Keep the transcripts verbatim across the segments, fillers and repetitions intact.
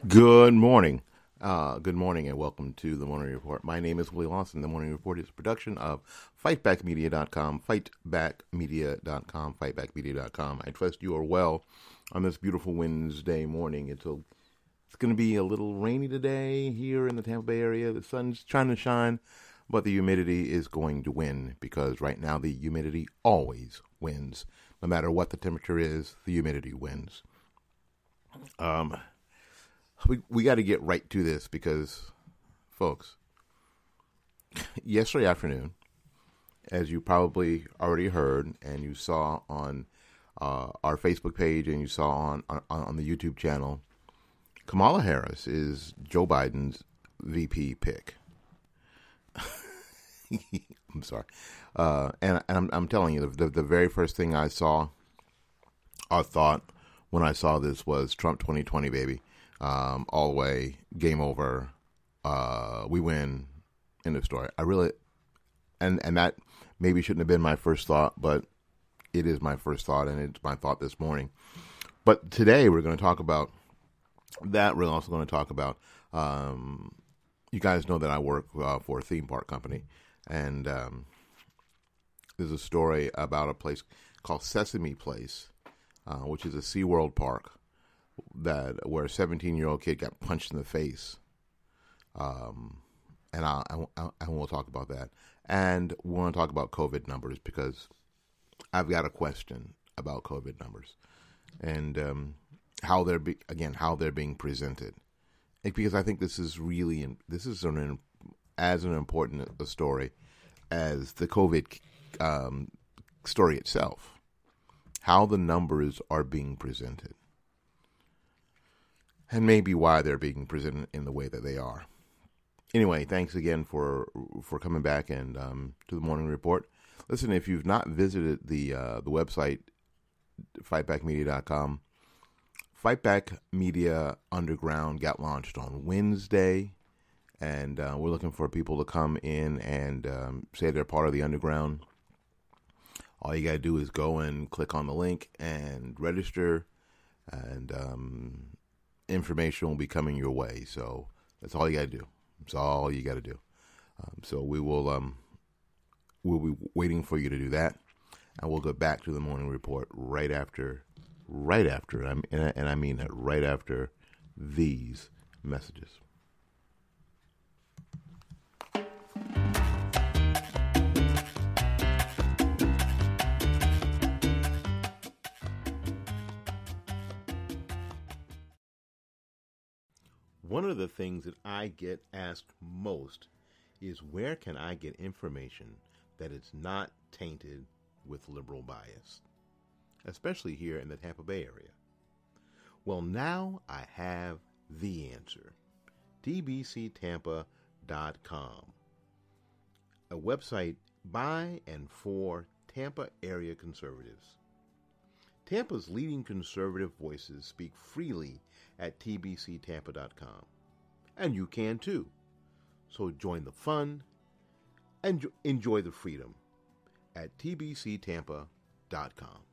Good morning. Uh, good morning and welcome to the Morning Report. My name is Willie Lawson. The Morning Report is a production of fight back media dot com, fight back media dot com, fight back media dot com. I trust you are well on this beautiful Wednesday morning. It's, a, it's going to be a little rainy today here in the Tampa Bay area. The sun's trying to shine, but the humidity is going to win because right now the humidity always wins. No matter what the temperature is, the humidity wins. Um... We we got to get right to this because, folks, yesterday afternoon, as you probably already heard and you saw on uh, our Facebook page and you saw on, on, on the YouTube channel, Kamala Harris is Joe Biden's V P pick. I'm sorry. Uh, and and I'm, I'm telling you, the, the very first thing I saw or thought when I saw this was Trump twenty twenty, baby. Um, all the way, game over, uh, we win, end of story. I really, and, and that maybe shouldn't have been my first thought, but it is my first thought, and it's my thought this morning. But today we're going to talk about that. We're also going to talk about, um, you guys know that I work uh, for a theme park company, and um, there's a story about a place called Sesame Place, uh, which is a SeaWorld park. That where a seventeen-year-old kid got punched in the face, um, and I, I, I will talk about that. And we want to talk about COVID numbers because I've got a question about COVID numbers and um, how they're be, again how they're being presented. Because I think this is really this is an as an important a story as the COVID um, story itself. How the numbers are being presented. And maybe why they're being presented in the way that they are. Anyway, thanks again for for coming back and um, to the Morning Report. Listen, if you've not visited the uh, the website, fight back media dot com, Fightback Media Underground got launched on Wednesday, and uh, we're looking for people to come in and um, say they're part of the Underground. All you got to do is go and click on the link and register, and um, information will be coming your way. So that's all you got to do. That's all you got to do. Um, so we will, um, we'll be waiting for you to do that, and we'll go back to the Morning Report right after, right after, and I, and I mean that right after these messages. One of the things that I get asked most is where can I get information that is not tainted with liberal bias, especially here in the Tampa Bay area. Well, now I have the answer. T B C Tampa dot com, a website by and for Tampa area conservatives. Tampa's leading conservative voices speak freely at T B C Tampa dot com. And you can too. So join the fun and enjoy the freedom at T B C Tampa dot com.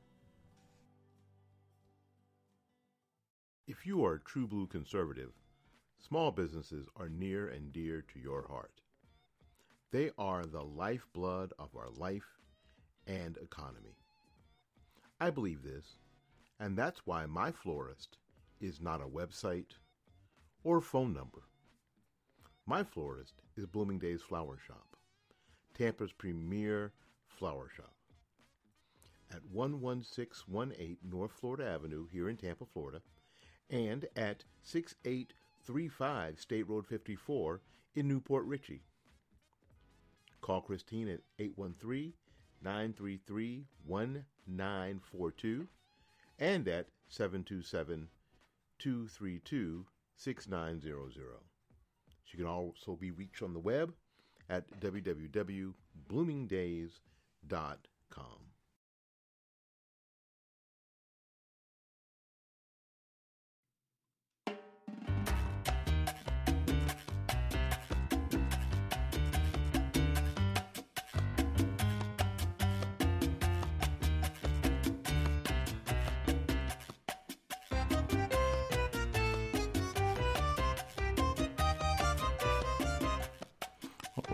If you are a true blue conservative, small businesses are near and dear to your heart. They are the lifeblood of our life and economy. I believe this, and that's why my florist is not a website or phone number. My florist is Blooming Days Flower Shop, Tampa's premier flower shop. At one one six one eight North Florida Avenue here in Tampa, Florida, and at six eight three five State Road fifty-four in Newport Richey. Call Christine at eight one three, nine three three, one nine four two and at seven two seven, two three two, six nine zero zero. She can also be reached on the web at w w w dot blooming days dot com.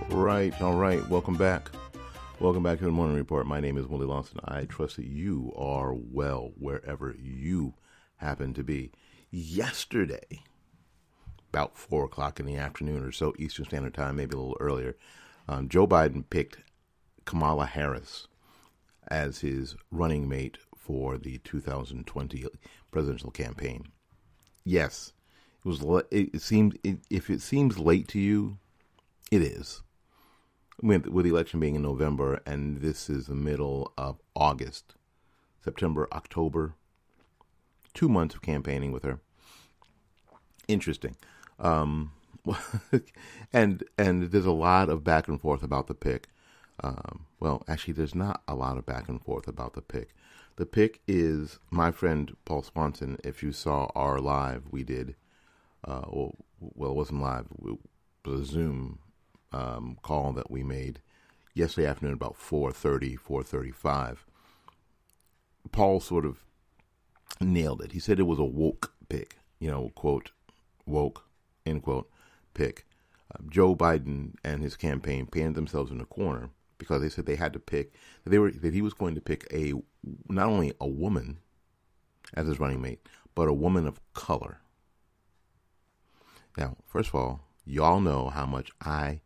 right, all right. Welcome back. Welcome back to the Morning Report. My name is Willie Lawson. I trust that you are well wherever you happen to be. Yesterday, about four o'clock in the afternoon or so, Eastern Standard Time, maybe a little earlier, um, Joe Biden picked Kamala Harris as his running mate for the two thousand twenty presidential campaign. Yes, it was. It, it seemed. It, if it seems late to you, it is. With, with the election being in November, and this is the middle of August, September, October, two months of campaigning with her. Interesting. Um, and and there's a lot of back and forth about the pick. Um, well, actually, there's not a lot of back and forth about the pick. The pick is my friend Paul Swanson. If you saw our live, we did, uh, well, well, it wasn't live, it was a Zoom Um, call that we made yesterday afternoon about four thirty, four thirty-five. Paul sort of nailed it. He said it was a woke pick, you know, quote, woke, end quote, pick. Uh, Joe Biden and his campaign painted themselves in a corner because they said they had to pick, that, they were, that he was going to pick a not only a woman as his running mate, but a woman of color. Now, first of all, y'all know how much I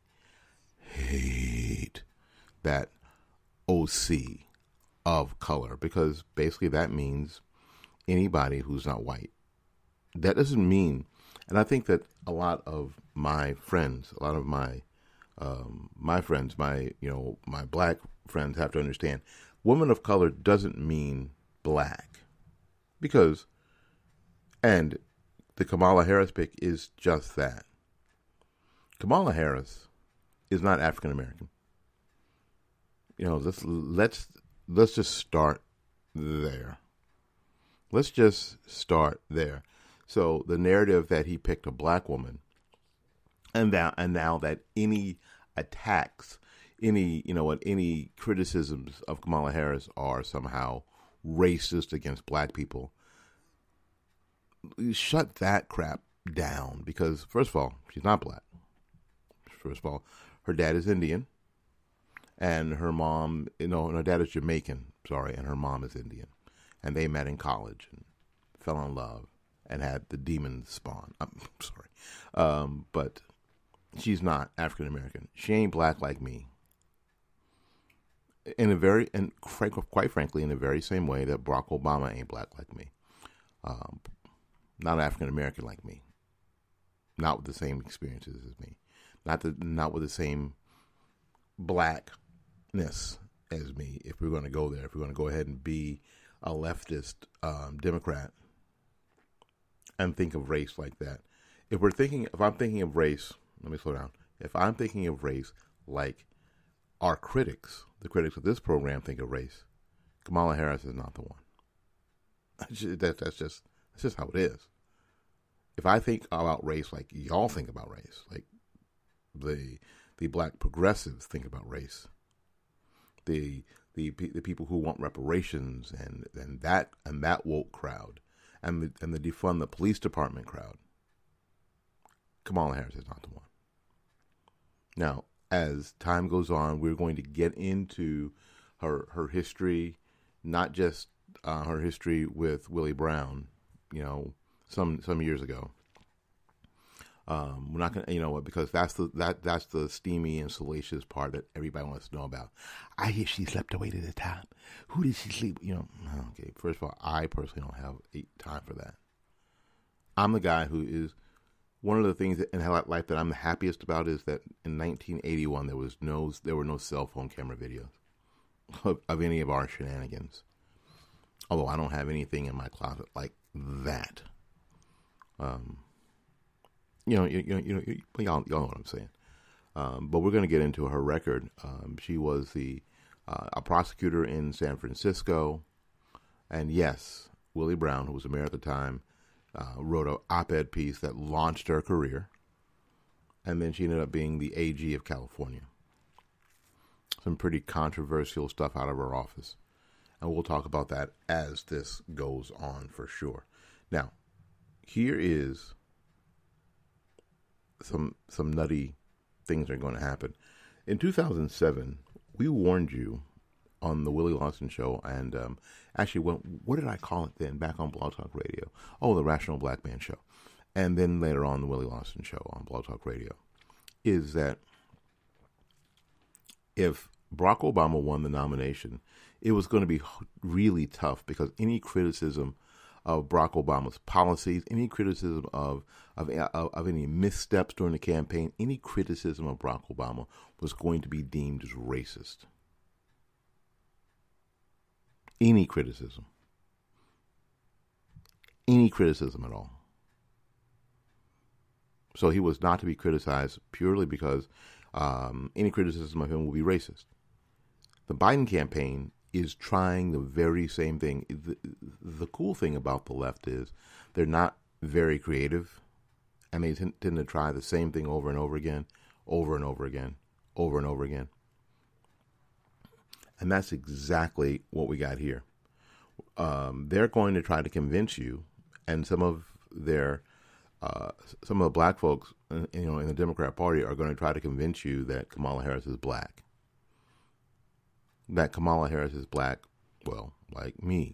hate that O C of color, because basically that means anybody who's not white. That doesn't mean, and I think that a lot of my friends, a lot of my um, my friends, my you know my black friends have to understand, woman of color doesn't mean black, because, and the Kamala Harris pick is just that. Kamala Harris is not African American. You know, let's let's let's just start there. Let's just start there. So the narrative that he picked a black woman, and that and now that any attacks, any you know what, any criticisms of Kamala Harris are somehow racist against black people. Shut that crap down, because first of all, she's not black. First of all, her dad is Indian, and her mom, you know, her dad is Jamaican, sorry, and her mom is Indian. And they met in college and fell in love and had the demon spawn. I'm sorry. Um, but she's not African American. She ain't black like me. In a very, and quite frankly, in the very same way that Barack Obama ain't black like me. Um, not African American like me. Not with the same experiences as me. Not the, not with the same blackness as me, if we're going to go there, if we're going to go ahead and be a leftist um, Democrat and think of race like that. If we're thinking, if I'm thinking of race, let me slow down. If I'm thinking of race like our critics, the critics of this program think of race, Kamala Harris is not the one. That, that's just that's just how it is. If I think about race like y'all think about race, like the the black progressives think about race, the the the people who want reparations and, and that and that woke crowd, and the and the defund the police department crowd, Kamala Harris is not the one. Now, as time goes on, we're going to get into her her history, not just uh, her history with Willie Brown, you know, some some years ago. Um, we're not gonna, you know what, because that's the that that's the steamy and salacious part that everybody wants to know about. I hear she slept away to the top. Who did she sleep? You know, okay. First of all, I personally don't have time for that. I'm the guy who is one of the things that, in life that I'm the happiest about is that in nineteen eighty-one there was no there were no cell phone camera videos of, of any of our shenanigans. Although I don't have anything in my closet like that. Um. You know, you, you know, you know, y'all, y'all know what I'm saying. Um, but we're going to get into her record. Um, she was the uh, a prosecutor in San Francisco, and yes, Willie Brown, who was the mayor at the time, uh, wrote an op-ed piece that launched her career, and then she ended up being the A G of California. Some pretty controversial stuff out of her office, and we'll talk about that as this goes on for sure. Now, here is some some nutty things are going to happen. In two thousand seven, we warned you on the Willie Lawson Show, and um, actually, what, what did I call it then, back on Blog Talk Radio? Oh, the Rational Black Man Show. And then later on, the Willie Lawson Show on Blog Talk Radio, is that if Barack Obama won the nomination, it was going to be really tough, because any criticism of Barack Obama's policies, any criticism of, of of of any missteps during the campaign, any criticism of Barack Obama was going to be deemed as racist. Any criticism. Any criticism at all. So he was not to be criticized purely because um, any criticism of him will be racist. The Biden campaign is trying the very same thing. The, the cool thing about the left is they're not very creative, and they tend, tend to try the same thing over and over again, over and over again, over and over again. And that's exactly what we got here. Um, they're going to try to convince you, and some of their uh, some of the black folks, you know, in the Democrat Party are going to try to convince you that Kamala Harris is black. That Kamala Harris is black, well, like me.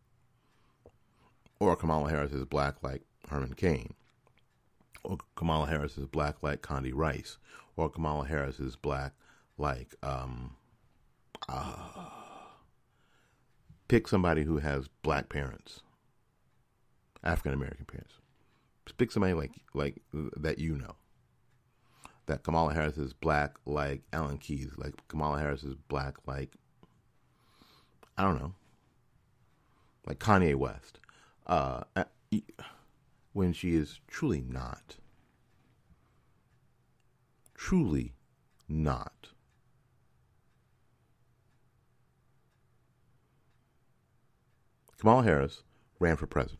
Or Kamala Harris is black like Herman Cain. Or Kamala Harris is black like Condi Rice. Or Kamala Harris is black like, um, uh, pick somebody who has black parents. African American parents. Pick somebody like, like that you know. That Kamala Harris is black like Alan Keyes. Like Kamala Harris is black like, I don't know, like Kanye West, uh, when she is truly not. Truly not. Kamala Harris ran for president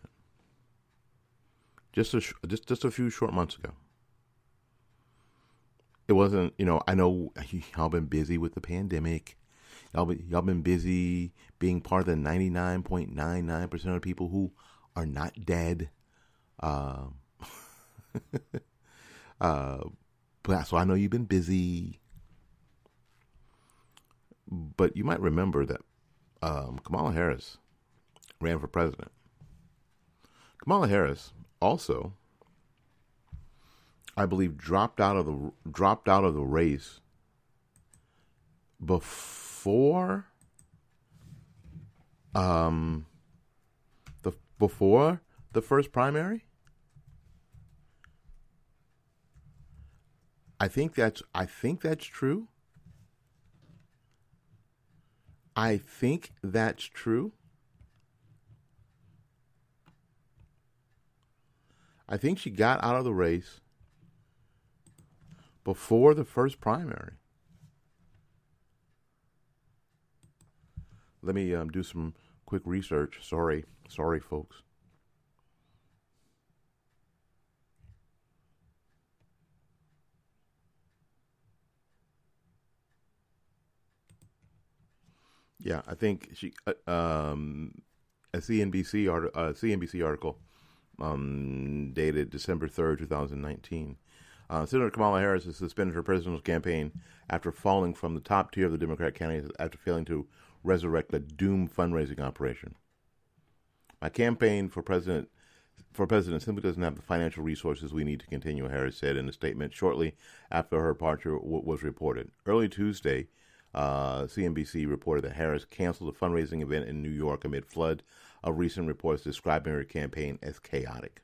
just a, just, just a few short months ago. It wasn't, you know, I know y'all been busy with the pandemic. Y'all been, y'all been busy being part of the ninety-nine point nine nine percent of people who are not dead. Uh, uh, but so I know you've been busy. But you might remember that um, Kamala Harris ran for president. Kamala Harris also, I believe, dropped out of the dropped out of the race before um the before the first primary. I think that's I think that's true. I think that's true. I think she got out of the race before the first primary. Let me um, do some quick research. Sorry, sorry, folks. Yeah, I think she uh, um, a C N B C art, uh, C N B C article um, dated December third, two thousand nineteen. Uh, Senator Kamala Harris has suspended her presidential campaign after falling from the top tier of the Democrat candidates after failing to resurrect a doomed fundraising operation. My campaign for president for president simply doesn't have the financial resources we need to continue, Harris said in a statement shortly after her departure w- was reported. Early Tuesday, uh, C N B C reported that Harris canceled a fundraising event in New York amid flood of recent reports describing her campaign as chaotic.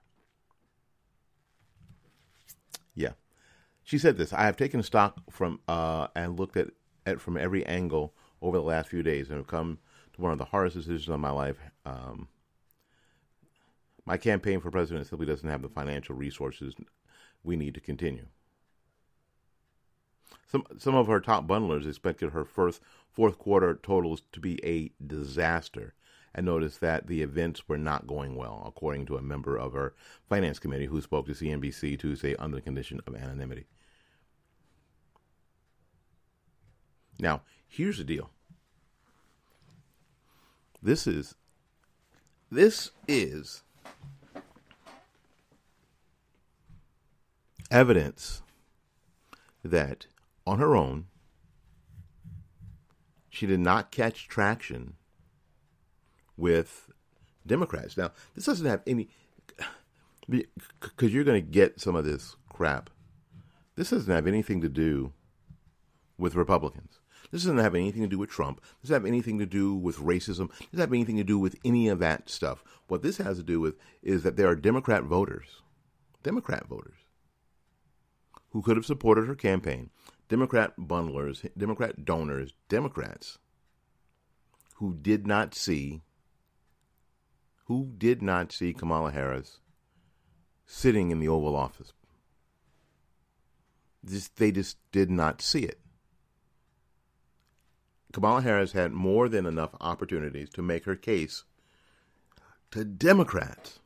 Yeah. She said this: I have taken stock from uh, and looked at it from every angle over the last few days and have come to one of the hardest decisions of my life. Um, my campaign for president simply doesn't have the financial resources we need to continue. Some some of her top bundlers expected her first fourth quarter totals to be a disaster and noticed that the events were not going well, according to a member of her finance committee who spoke to C N B C Tuesday under the condition of anonymity. Now, here's the deal. This is this is evidence that on her own She did not catch traction with Democrats. Now, this doesn't have any, because you're going to get some of this crap. This doesn't have anything to do with Republicans. This doesn't have anything to do with Trump. This doesn't have anything to do with racism. This doesn't have anything to do with any of that stuff. What this has to do with is that there are Democrat voters, Democrat voters, who could have supported her campaign, Democrat bundlers, Democrat donors, Democrats who did not see, who did not see Kamala Harris sitting in the Oval Office. Just, they just did not see it. Kamala Harris had more than enough opportunities to make her case to Democrats.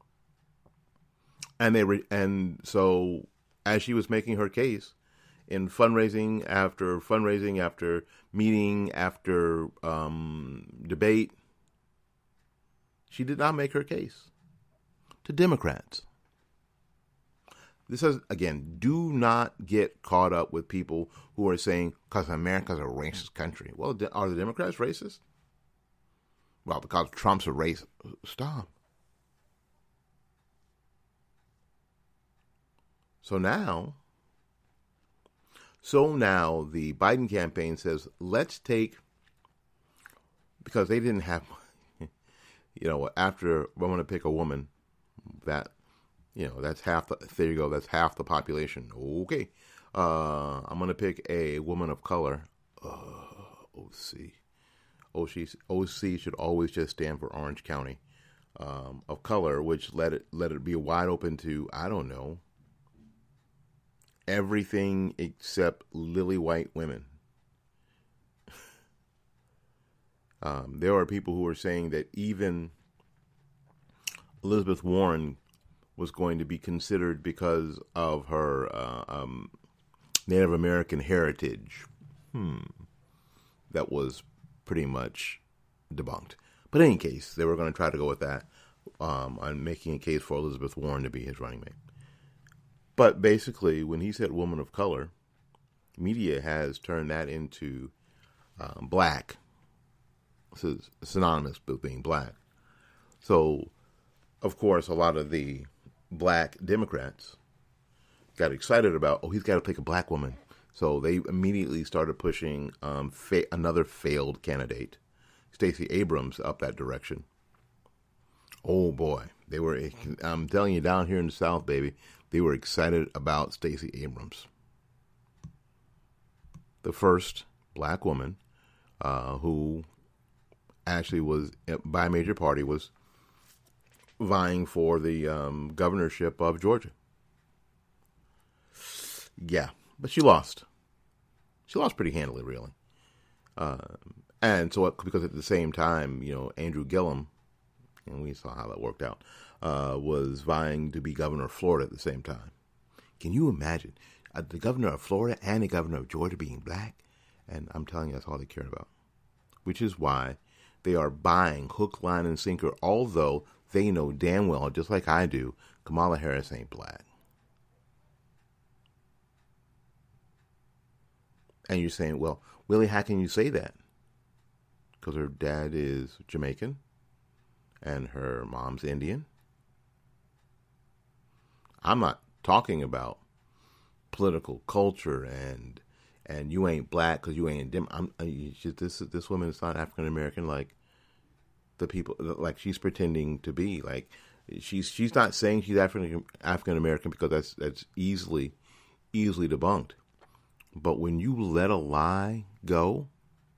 And they re- and so as she was making her case in fundraising after fundraising after meeting after um, debate, she did not make her case to Democrats. This is, again, do not get caught up with people who are saying, because America's a racist country. Well, are the Democrats racist? Well, because Trump's a racist. Stop. So now, so now the Biden campaign says, let's take, because they didn't have, you know, after, I'm going to pick a woman that, you know, that's half the, there you go, that's half the population. Okay. Uh, I'm going to pick a woman of color. Uh, O C. O C. O C should always just stand for Orange County. Um, of color, which let it, let it be wide open to, I don't know, everything except lily white women. um, there are people who are saying that even Elizabeth Warren was going to be considered because of her uh, um, Native American heritage. Hmm. That was pretty much debunked. But in any case, they were going to try to go with that um, on making a case for Elizabeth Warren to be his running mate. But basically, when he said woman of color, media has turned that into um, black. This is synonymous with being black. So, of course, a lot of the black Democrats got excited about, oh, he's got to pick a black woman. So they immediately started pushing um, fa- another failed candidate, Stacey Abrams, up that direction. Oh, boy. They were, I'm telling you, down here in the South, baby, they were excited about Stacey Abrams. The first black woman uh, who actually was, by a major party, was vying for the um, governorship of Georgia. Yeah, but she lost. She lost pretty handily, really. Uh, and so, because at the same time, you know, Andrew Gillum, and we saw how that worked out, uh, was vying to be governor of Florida at the same time. Can you imagine uh, the governor of Florida and the governor of Georgia being black? And I'm telling you, that's all they care about. Which is why they are buying hook, line, and sinker, although they know damn well, just like I do, Kamala Harris ain't black. And you're saying, well, Willie, how can you say that? Because her dad is Jamaican and her mom's Indian. I'm not talking about political culture and and you ain't black because you ain't dim. I'm just, this this woman is not African American like the people, like she's pretending to be. Like she's she's not saying she's African African American because that's that's easily easily debunked. But when you let a lie go,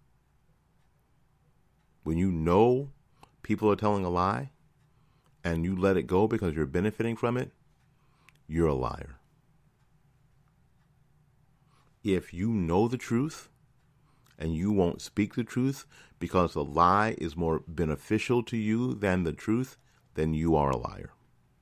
when you know people are telling a lie and you let it go because you're benefiting from it, you're a liar. If you know the truth and you won't speak the truth because the lie is more beneficial to you than the truth, then you are a liar.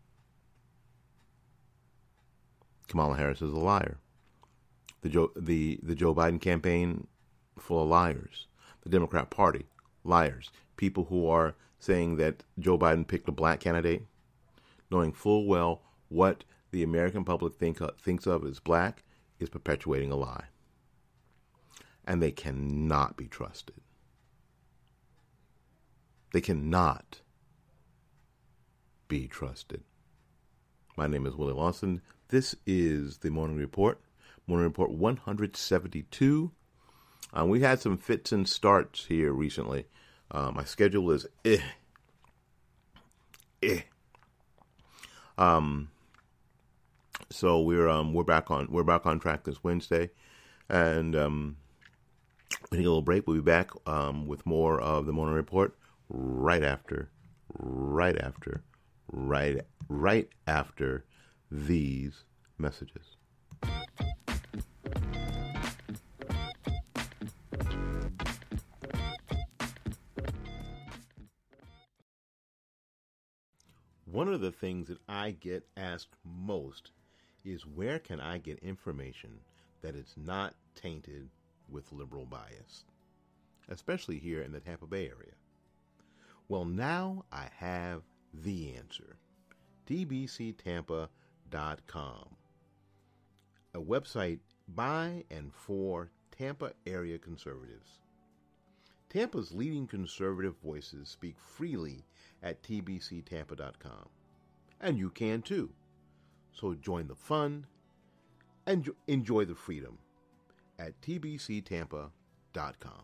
Kamala Harris is a liar. The Joe, the, the Joe Biden campaign, full of liars. The Democrat Party, liars. People who are saying that Joe Biden picked a black candidate, knowing full well what the American public think, uh, thinks of as black, is perpetuating a lie. and they cannot be trusted. They cannot be trusted. My name is Willie Lawson. This is the Morning Report, Morning Report one seventy-two. Um, we had some fits and starts here recently. Uh, my schedule is eh, eh. Um, so we're um we're back on we're back on track this Wednesday, and um, we take a little break. We'll be back um with more of the Morning Report right after, right after, right right after these messages. One of the things that I get asked most is, where can I get information that is not tainted with liberal bias, especially here in the Tampa Bay area? Well, now I have the answer. T B C Tampa dot com, a website by and for Tampa area conservatives. Tampa's leading conservative voices speak freely at T B C Tampa dot com, and you can too. So join the fun and enjoy the freedom at T B C Tampa dot com.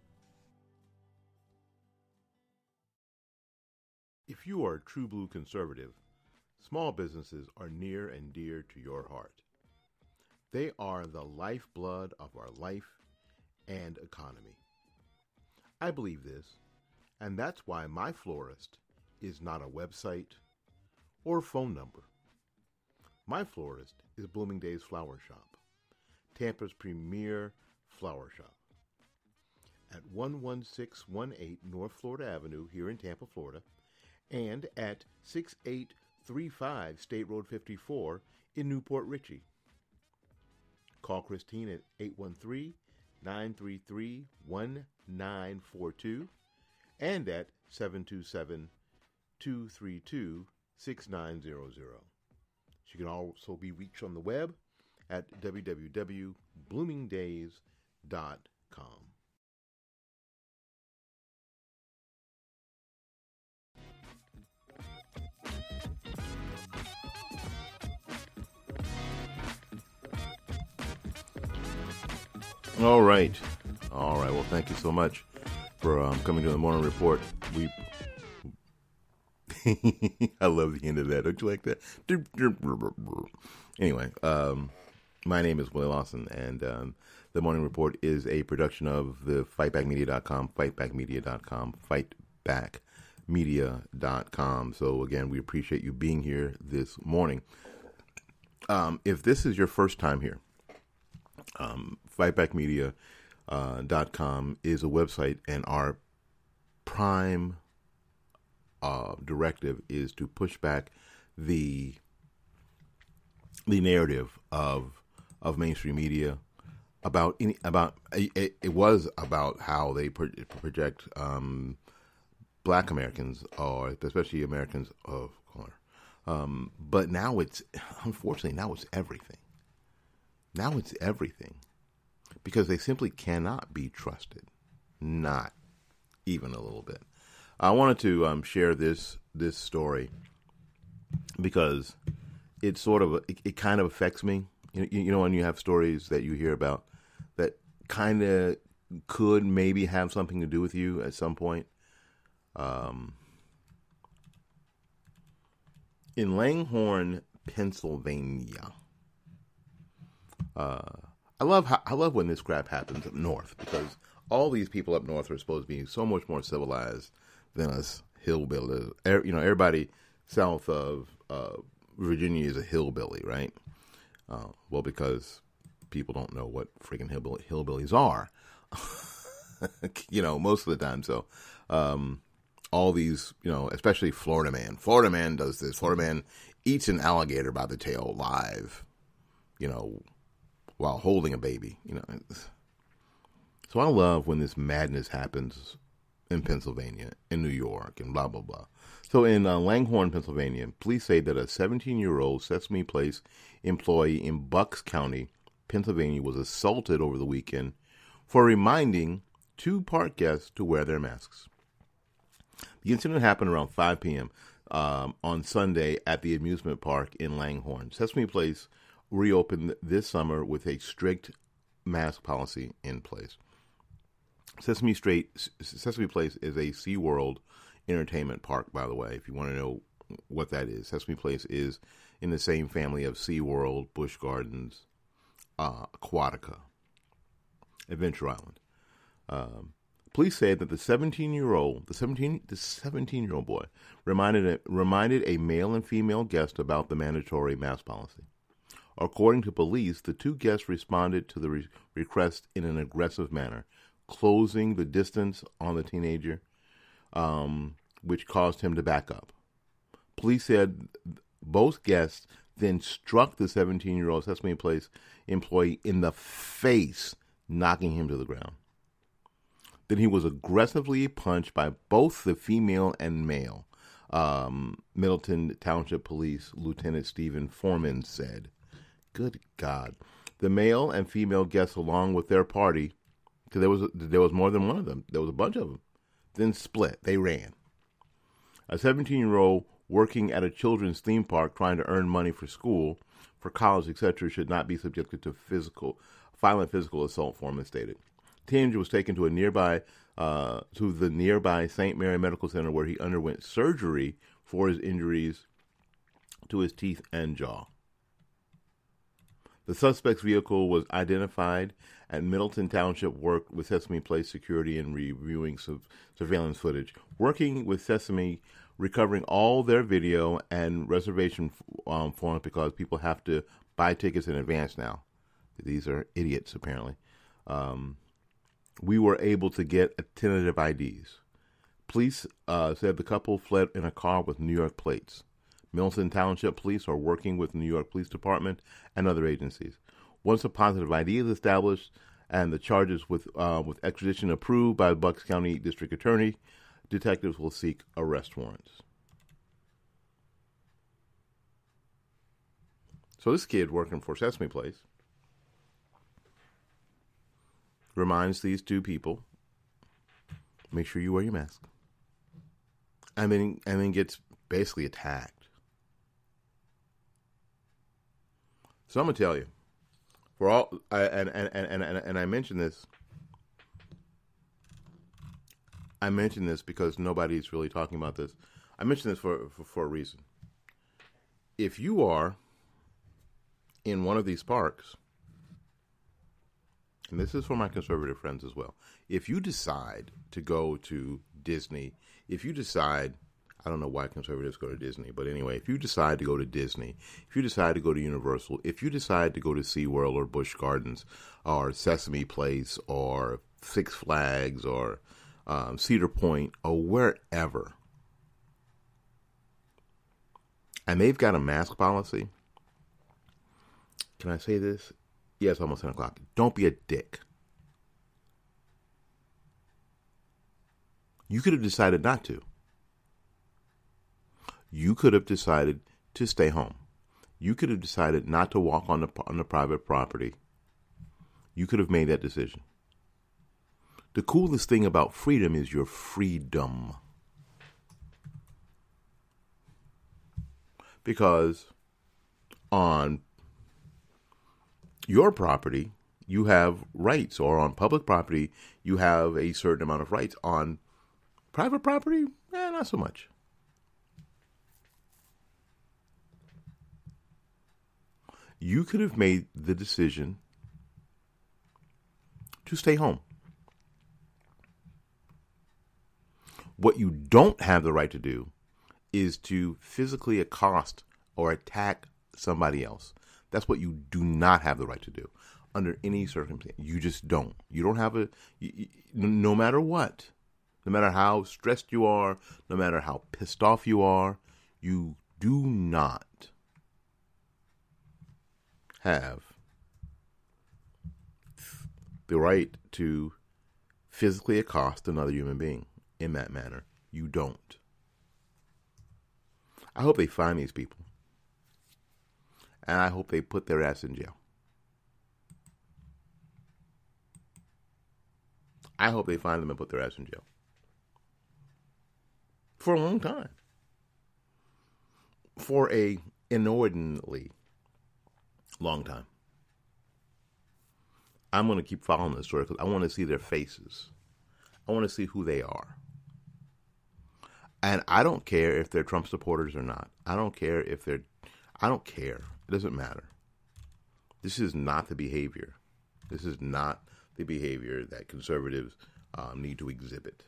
If you are a true blue conservative, small businesses are near and dear to your heart. They are the lifeblood of our life and economy. I believe this, and that's why my florist is not a website or phone number. My florist is Blooming Days Flower Shop, Tampa's premier flower shop, at one one six one eight North Florida Avenue here in Tampa, Florida, and at six eight three five State Road fifty-four in Newport Richey. Call Christine at eight one three, nine three three, one nine four two and at seven two seven, two three two, six nine zero zero. She can also be reached on the web at w w w dot blooming days dot com. All right. All right. Well, thank you so much for um, coming to the Morning Report. We, I love the end of that. Don't you like that? Anyway, um, my name is Willie Lawson, and um, the Morning Report is a production of the fight back media dot com, fight back media dot com, fight back media dot com. So again, we appreciate you being here this morning. Um, if this is your first time here, um, fight back media dot com uh, is a website, and our prime uh, directive is to push back the the narrative of of mainstream media about any about it, it was about how they pro- project um, Black Americans, or especially Americans of color. Um, but now it's, unfortunately, now it's everything. Now it's everything. Because they simply cannot be trusted. Not even a little bit. I wanted to um, share this this story because it sort of, it, it kind of affects me. You, you know, when you have stories that you hear about that kind of could maybe have something to do with you at some point. Um, in Langhorne, Pennsylvania, uh, I love how, I love when this crap happens up north, because all these people up north are supposed to be so much more civilized than us hillbillies. You know, everybody south of uh, Virginia is a hillbilly, right? Uh, well, because people don't know what freaking hillbilly, hillbillies are, you know, most of the time. So, um, all these, you know, especially Florida man. Florida man does this. Florida man eats an alligator by the tail live, you know, while holding a baby, you know. So I love when this madness happens in Pennsylvania, in New York, and blah, blah, blah. So in uh, Langhorne, Pennsylvania, police say that a seventeen-year-old Sesame Place employee in Bucks County, Pennsylvania, was assaulted over the weekend for reminding two park guests to wear their masks. The incident happened around five p.m. Um, on Sunday at the amusement park in Langhorne. Sesame Place reopened this summer with a strict mask policy in place. Sesame Straight, Sesame Place is a SeaWorld entertainment park, by the way, if you want to know what that is. Sesame Place is in the same family of SeaWorld, Busch Gardens, uh, Aquatica, Adventure Island. Um, police said that the seventeen-year-old, the seventeen, the seventeen-year-old boy reminded a, reminded a male and female guest about the mandatory mask policy. According to police, the two guests responded to the re- request in an aggressive manner, closing the distance on the teenager, um, which caused him to back up. Police said both guests then struck the seventeen-year-old Sesame Place employee in the face, knocking him to the ground. Then he was aggressively punched by both the female and male, um, Middleton Township Police Lieutenant Stephen Foreman said. Good God. The male and female guests, along with their party, because there was, there was more than one of them, there was a bunch of them, then split. They ran. A seventeen-year-old working at a children's theme park trying to earn money for school, for college, et cetera, should not be subjected to physical, violent physical assault, Foreman stated. Teenager was taken to a nearby, uh, to the nearby Saint Mary Medical Center where he underwent surgery for his injuries to his teeth and jaw. The suspect's vehicle was identified, and Middleton Township worked with Sesame Place security in reviewing su- surveillance footage, working with Sesame, recovering all their video and reservation um, forms because people have to buy tickets in advance now. These are idiots, apparently. Um, we were able to get tentative I Ds. Police uh, said the couple fled in a car with New York plates. Middleton Township Police are working with the New York Police Department and other agencies. Once a positive I D is established and the charges with uh, with extradition approved by the Bucks County District Attorney, detectives will seek arrest warrants. So this kid working for Sesame Place reminds these two people, make sure you wear your mask. And then, and then gets basically attacked. So I'm going to tell you, for all, I, and, and, and, and, and I mentioned this, I mentioned this because nobody's really talking about this. I mentioned this for, for, for a reason. If you are in one of these parks, and this is for my conservative friends as well, if you decide to go to Disney, if you decide, I don't know why conservatives go to Disney, but anyway, if you decide to go to Disney, if you decide to go to Universal, if you decide to go to SeaWorld or Busch Gardens or Sesame Place or Six Flags or um, Cedar Point or wherever, and they've got a mask policy, can I say this? Yeah, it's almost ten o'clock. Don't be a dick. You could have decided not to. You could have decided to stay home. You could have decided not to walk on the on the private property. You could have made that decision. The coolest thing about freedom is your freedom. Because on your property, you have rights, or on public property, you have a certain amount of rights. On private property, eh, not so much. You could have made the decision to stay home. What you don't have the right to do is to physically accost or attack somebody else. That's what you do not have the right to do under any circumstance. You just don't. You don't have a, you, you, no matter what, no matter how stressed you are, no matter how pissed off you are, you do not have the right to physically accost another human being in that manner. You don't. I hope they find these people. And I hope they put their ass in jail. I hope they find them and put their ass in jail. For a long time. For a inordinately long time. I'm going to keep following this story because I want to see their faces. I want to see who they are. And I don't care if they're Trump supporters or not. I don't care if they're, I don't care. It doesn't matter. This is not the behavior. This is not the behavior that conservatives um, need to exhibit.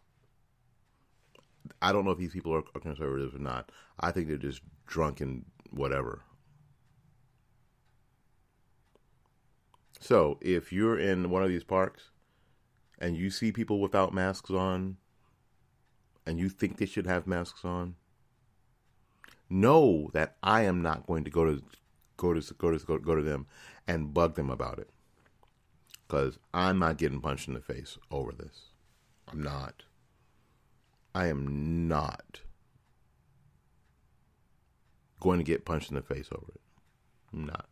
I don't know if these people are, are conservatives or not. I think they're just drunk and whatever. So if you're in one of these parks and you see people without masks on and you think they should have masks on, know that I am not going to go to go to go to go to them and bug them about it, because I'm not getting punched in the face over this. I'm not. I am not going to get punched in the face over it. I'm not.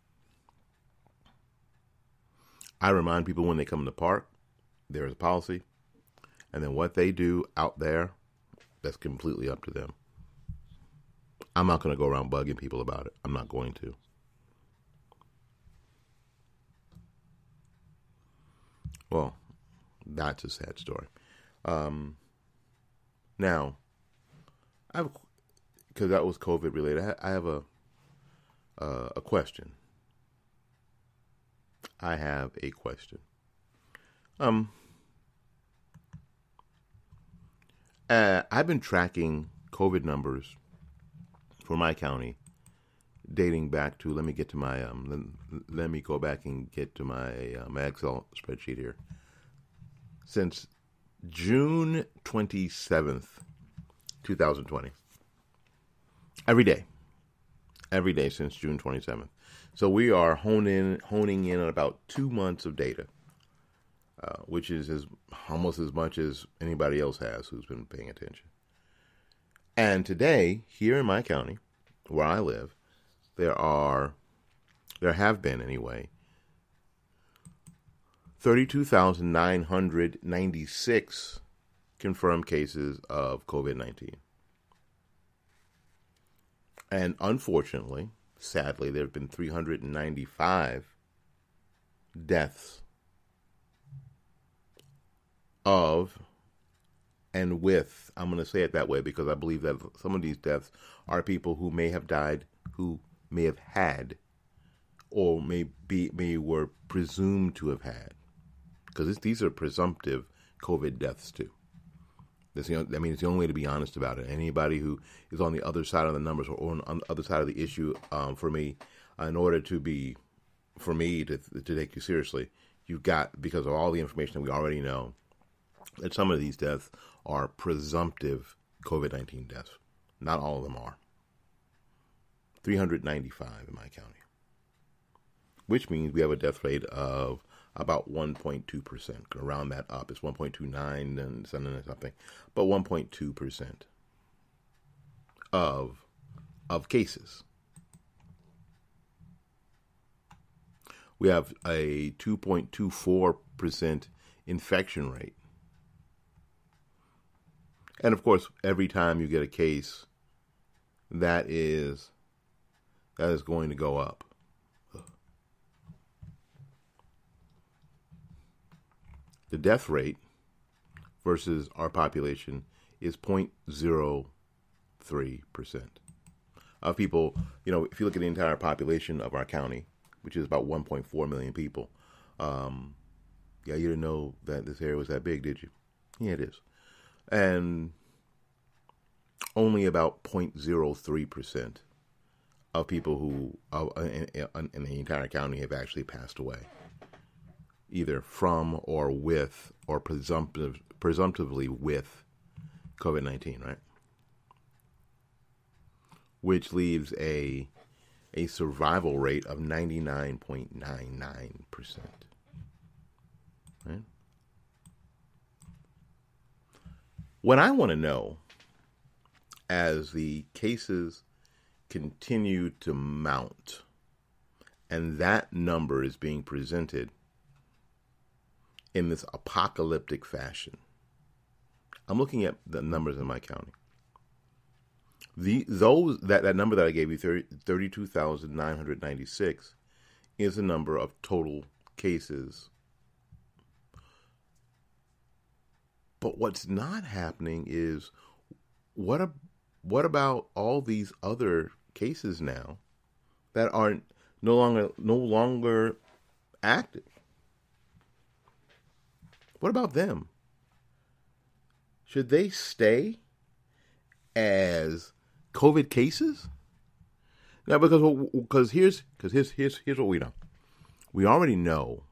I remind people when they come in the park, there is a policy, and then what they do out there, that's completely up to them. I'm not going to go around bugging people about it. I'm not going to. Well, that's a sad story. Um, now, I have, because that was COVID related, I have a uh, a question. I have a question. Um, uh, I've been tracking COVID numbers for my county, dating back to, let me get to my, um, let, let me go back and get to my, uh, my Excel spreadsheet here. Since June twenty-seventh, twenty twenty. Every day. Every day since June twenty-seventh. So we are honing, honing in on about two months of data, uh, which is as, almost as much as anybody else has who's been paying attention. And today, here in my county, where I live, there are, there have been anyway, thirty-two thousand nine hundred ninety-six confirmed cases of COVID nineteen. And unfortunately, sadly, there have been three hundred ninety-five deaths of and with, I'm going to say it that way because I believe that some of these deaths are people who may have died, who may have had, or may be, may were presumed to have had. Because these are presumptive COVID deaths too. That's the, I mean, it's the only way to be honest about it. Anybody who is on the other side of the numbers or on, on the other side of the issue, um, for me, uh, in order to be, for me to to take you seriously, you've got, because of all the information that we already know, that some of these deaths are presumptive COVID nineteen deaths. Not all of them are. three hundred ninety-five in my county. Which means we have a death rate of about one point two percent. Going to round that up. It's one point two nine and something. But one point two percent of, of cases. We have a two point two four percent infection rate. And of course, every time you get a case, that is that is going to go up. The death rate versus our population is zero point zero three percent of people. You know, if you look at the entire population of our county, which is about one point four million people, um, yeah, you didn't know that this area was that big, did you? Yeah, it is. And only about zero point zero three percent of people who uh, in, in the entire county have actually passed away, either from or with or presumptive, presumptively with COVID nineteen, right? Which leaves a a survival rate of ninety-nine point nine nine percent. Right? What I want to know, as the cases continue to mount and that number is being presented, in this apocalyptic fashion. I'm looking at the numbers in my county. The those that, that number that I gave you, thirty-two thousand nine hundred ninety-six, is the number of total cases. But what's not happening is what a, what about all these other cases now that are no longer no longer active? What about them? Should they stay as COVID cases? Now, because because here's because here's here's here's what we know. We already know.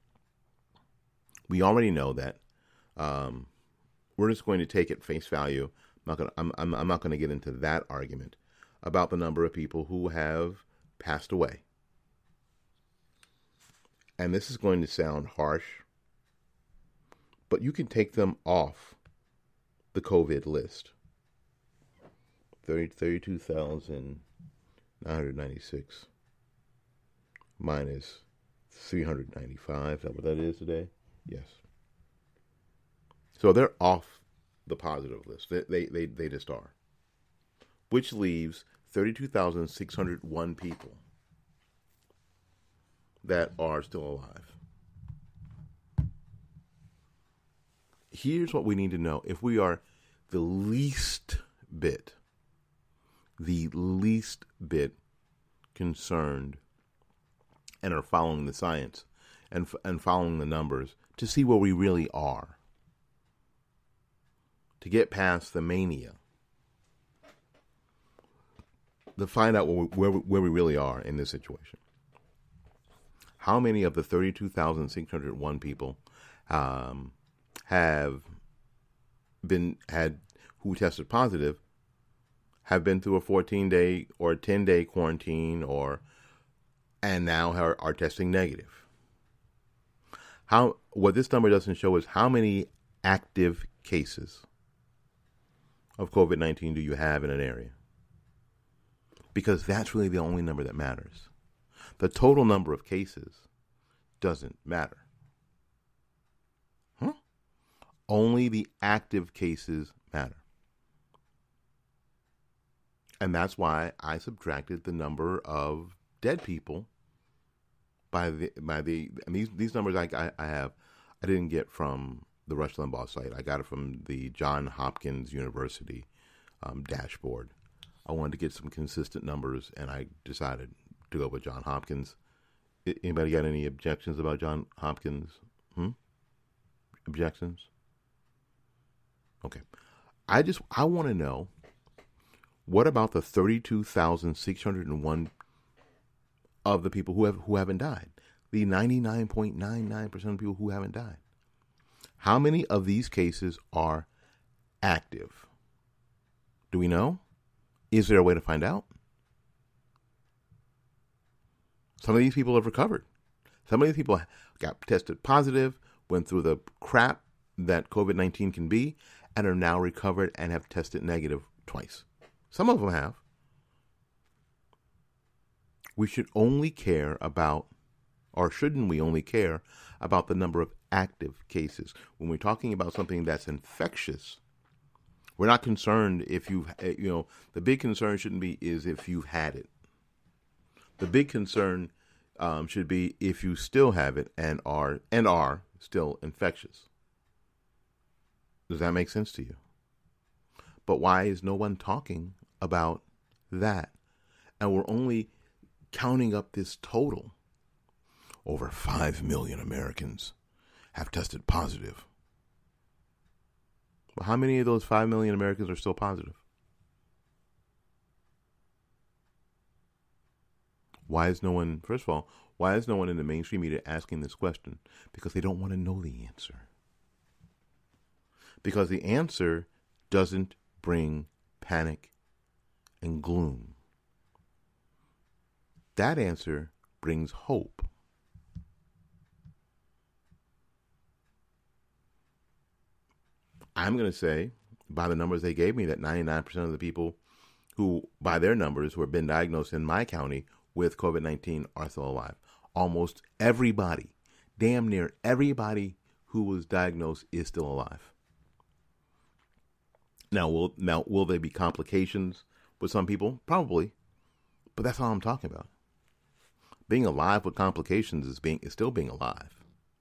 We already know that um, we're just going to take it face value. I'm not gonna. I'm I'm, I'm not going to get into that argument about the number of people who have passed away. And this is going to sound harsh, but you can take them off the COVID list. thirty-two thousand nine hundred ninety-six minus three hundred ninety-five. Is that what that is today? Yes. So they're off the positive list. They, they, they, they just are. Which leaves thirty-two thousand six hundred one people that are still alive. Here's what we need to know. If we are the least bit, the least bit concerned and are following the science and and following the numbers to see where we really are, to get past the mania, to find out where we, where, we, where we really are in this situation. How many of the thirty-two thousand six hundred one people um, have been had who tested positive have been through a fourteen day or ten day quarantine or and now are, are testing negative? How what this number doesn't show is how many active cases of COVID nineteen do you have in an area? Because that's really the only number that matters. The total number of cases doesn't matter. Huh? Only the active cases matter. And that's why I subtracted the number of dead people by the by the and these these numbers I, I I have I didn't get from the Rush Limbaugh site. I got it from the Johns Hopkins University um, dashboard. I wanted to get some consistent numbers, and I decided to go with Johns Hopkins. Anybody got any objections about Johns Hopkins? Hmm? Objections? Okay. I just I want to know, what about the thirty-two thousand six hundred one of the people who have who haven't died? The ninety-nine point nine nine percent of people who haven't died. How many of these cases are active? Do we know? Is there a way to find out? Some of these people have recovered. Some of these people got tested positive, went through the crap that COVID nineteen can be, and are now recovered and have tested negative twice. Some of them have. We should only care about, or shouldn't we only care about the number of active cases? When we're talking about something that's infectious, we're not concerned if you've, you know, the big concern shouldn't be is if you've had it. The big concern um, should be if you still have it and are and are still infectious. Does that make sense to you? But why is no one talking about that? And we're only counting up this total. Over five million Americans have tested positive. But how many of those five million Americans are still positive? Why is no one, first of all, why is no one in the mainstream media asking this question? Because they don't want to know the answer. Because the answer doesn't bring panic and gloom. That answer brings hope. I'm going to say, by the numbers they gave me, that ninety-nine percent of the people who, by their numbers, who have been diagnosed in my county with COVID nineteen are still alive. Almost everybody, damn near everybody who was diagnosed is still alive. Now, will now will there be complications with some people? Probably, but that's all I'm talking about. Being alive with complications is being is still being alive.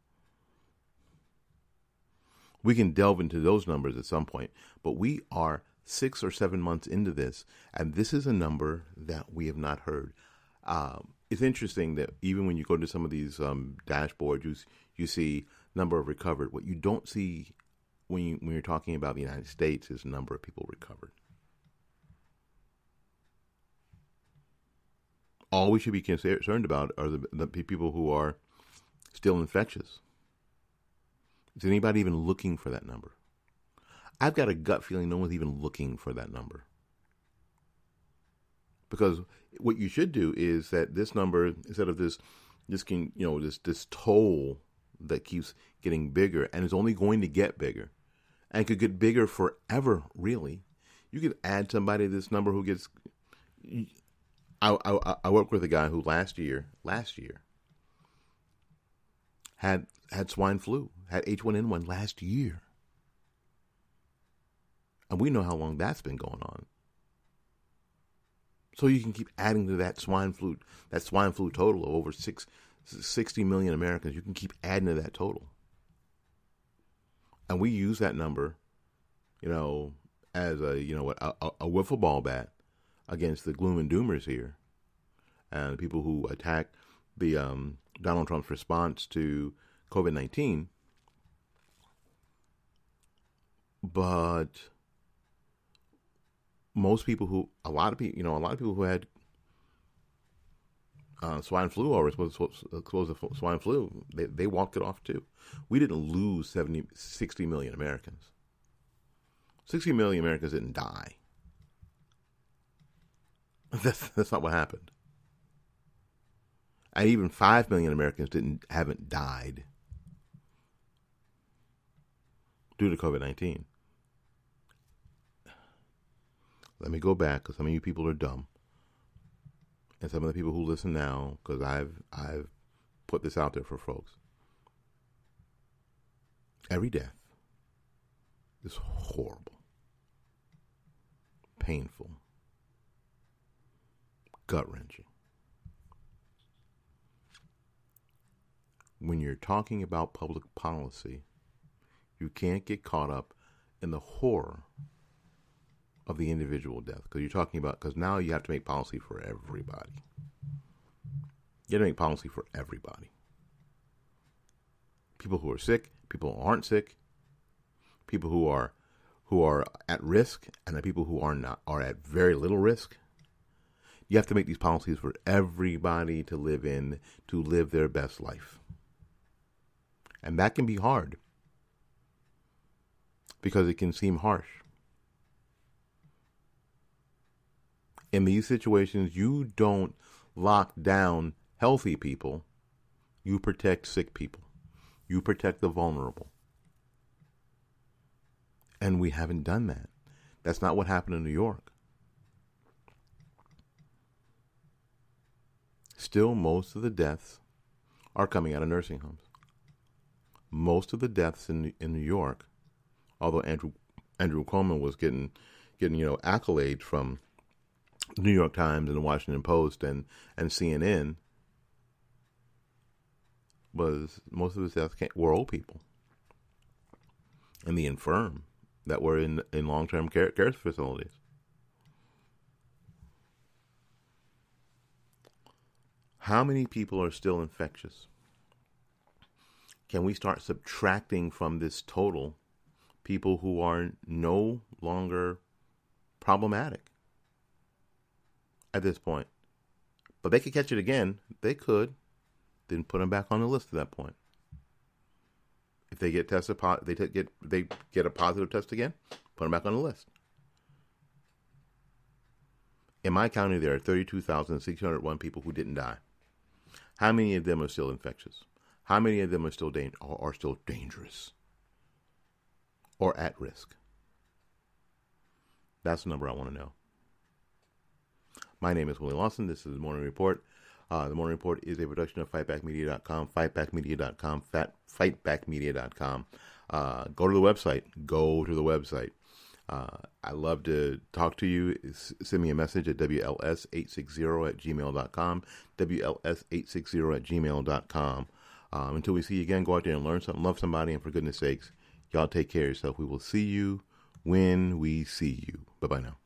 We can delve into those numbers at some point, but we are six or seven months into this, and this is a number that we have not heard. Um, it's interesting that even when you go to some of these um, dashboards, you you see number of recovered. What you don't see when you when you're talking about the United States is the number of people recovered. All we should be concerned about are the, the people who are still infectious. Is anybody even looking for that number? I've got a gut feeling no one's even looking for that number. Because what you should do is that this number, instead of this, this can, you know, this this toll that keeps getting bigger and is only going to get bigger, and could get bigger forever. Really, you could add somebody to this number who gets. I I, I worked with a guy who last year last year had had swine flu, had H one N one last year. And we know how long that's been going on. So you can keep adding to that swine flu, that swine flu total of over six, sixty million Americans. You can keep adding to that total. And we use that number, you know, as a, you know, a, a, a wiffle ball bat against the gloom and doomers here. And people who attack the um, Donald Trump's response to COVID nineteen. But most people who, a lot of people, you know, a lot of people who had uh, swine flu or exposed to swine flu, they, they walked it off too. We didn't lose seventy, sixty million Americans. sixty million Americans didn't die. That's, that's not what happened. And even five million Americans didn't haven't died due to COVID nineteen. Let me go back, because some of you people are dumb, and some of the people who listen now, because I've I've put this out there for folks. Every death is horrible, painful, gut-wrenching. When you're talking about public policy, you can't get caught up in the horror of the individual death, because you're talking about, because now you have to make policy for everybody. You have to make policy for everybody. People who are sick, people who aren't sick, people who are who are at risk, and the people who are not are at very little risk. You have to make these policies for everybody to live in, to live their best life. And that can be hard, because it can seem harsh. In these situations, you don't lock down healthy people. You protect sick people. You protect the vulnerable. And we haven't done that. That's not what happened in New York. Still, most of the deaths are coming out of nursing homes. Most of the deaths in in New York, although Andrew Andrew Cuomo was getting getting you know accolades from the New York Times and the Washington Post and, and C N N, was most of the deaths were old people and the infirm that were in, in long-term care, care facilities. How many people are still infectious? Can we start subtracting from this total people who are no longer problematic at this point? But they could catch it again. They could. Then put them back on the list at that point. If they get tested, they t- get they get a positive test again, put them back on the list. In my county, there are thirty-two thousand six hundred one people who didn't die. How many of them are still infectious? How many of them are still da- are still dangerous or at risk? That's the number I want to know. My name is Willie Lawson. This is the Morning Report. Uh, the Morning Report is a production of fight back media dot com, fight back media dot com, fat, fight back media dot com. Uh, go to the website. Go to the website. Uh, I love to talk to you. Send me a message at W L S eight sixty at gmail dot com, W L S eight sixty at gmail dot com. Um, until we see you again, go out there and learn something, love somebody, and for goodness sakes, y'all take care of yourself. We will see you when we see you. Bye-bye now.